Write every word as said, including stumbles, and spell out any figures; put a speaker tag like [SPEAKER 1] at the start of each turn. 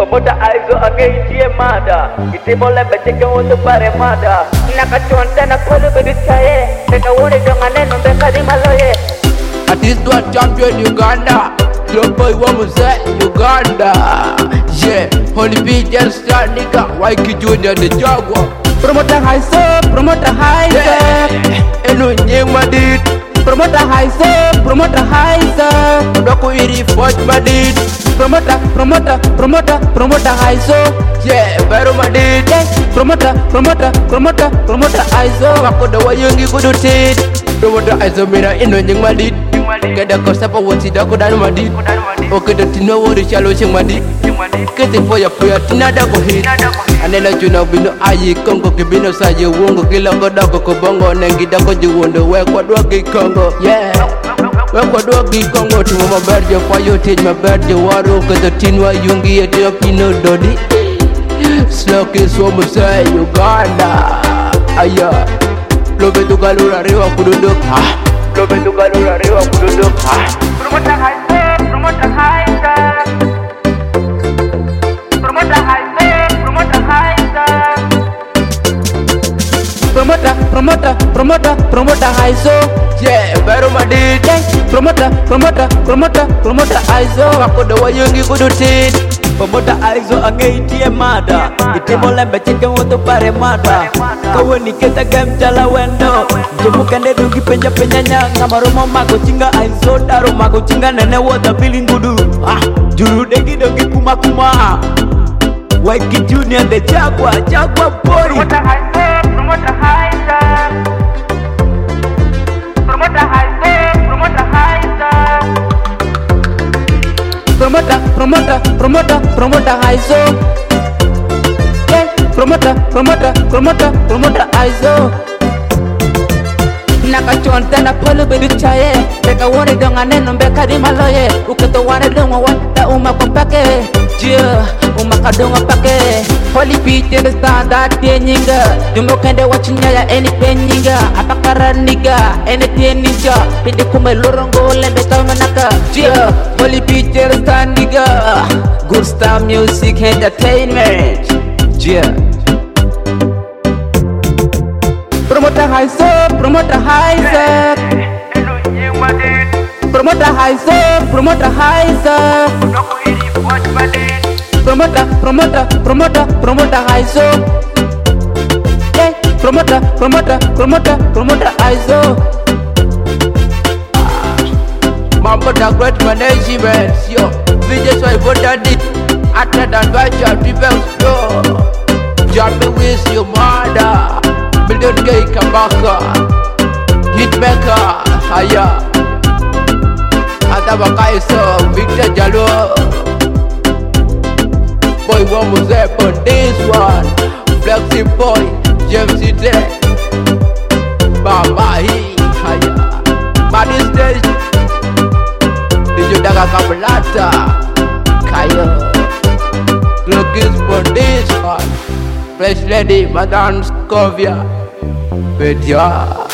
[SPEAKER 1] Pemuda aizo angai dia mada. Iti boleh becek untuk bare mada. Nakaconta nak kolu beducaye. Beka wone dongane nombe kadi maloye.
[SPEAKER 2] Artist one champion Uganda. Club boy Wamuze Uganda. Yeah, Holy B just start nigga. Waiki Junior the Jaguar.
[SPEAKER 3] Promoter high so, promoter high so.
[SPEAKER 2] Eno nyema dit.
[SPEAKER 3] Promoter high so, promoter high so.
[SPEAKER 2] Doko iri forge madit.
[SPEAKER 3] Promoter, promoter, promoter, promoter high so.
[SPEAKER 2] Yeah, baru madit.
[SPEAKER 3] Promoter, promoter, promoter, promoter high so.
[SPEAKER 2] Wako dawa yungi kudu tit. Promoter aizo mina eno nyeng madit. Kada ko sapa woti da ko dan madit. O kada tino wori chalo cheng madit. Kete foya foya tinada ko hit. Anela juna bino ayi kongo kibino saje wongo kila ko da ko bongo nengi da ko jiwondo we ko do gi kongo. Yeah. We ko do gi kongo tu mo berje kwa yo tej ma berje waro kada tinwa yungi ete pino dodi. Slock is womo say Uganda. Aya. Lobe tu galura rewa kududuk. Ah. Lobe tu galura rewa kududuk. Ah.
[SPEAKER 1] Promoter high so, promoter high so. Promoter high so, promoter high so.
[SPEAKER 3] Promoter, promoter, promoter, promoter high so.
[SPEAKER 2] Yeah, baru madit.
[SPEAKER 3] Promoter, promoter, promoter, promoter high so.
[SPEAKER 2] Wako dawa yungi kudu tit.
[SPEAKER 4] Pemuda aizo angai dia mada. Iti boleh becek untuk bare mada. Kau ni kita game jala wendo. Jemu kande dugi penja penjanya. Ngamaru mama kucinga aizo daru mago cinga nene wada feeling gudu. Ah, juru degi dogi kuma kuma. Waiki Junior the Jaguar, Jaguar boy.
[SPEAKER 1] Promoter high so, promoter high so. Promoter high so, promoter high so.
[SPEAKER 3] Promoter, promoter, promoter, promoter high so. Yeah, promoter, promoter, promoter, promoter high so. Nakaconta na kolu beducaye. Beka wone dongane nombe kadi maloye. Uketo wane dongo wata uma kompake. Yeah, uma kadongo pake. Holy Peter the standard nyinga. Dumo kende wachinya ya any penyinga. Apakara niga, anything ninja. Pindi kume lorongo lembe kama naka. Yeah, Holy Peter the stand nigga. Good star music entertainment. Yeah. Promoter high so, promoter high so. Promoter high so, promoter high so. Promoter, promoter, promoter, promoter high so. Yeah, promoter, promoter, promoter, promoter high so.
[SPEAKER 2] Mambo da great management. Yo, we just why for that it. After that virtual people yo. Jammy with your mother. Million gay kabaka. Hitmaker. Aya. Atabaka iso. Victor Jalo. Boy Wamuze on this one. Flexi boy. James Day. Baba he. Aya. Body stage. Daga Kabalata Kaya Look is for this one Fresh lady Madame Scovia With ya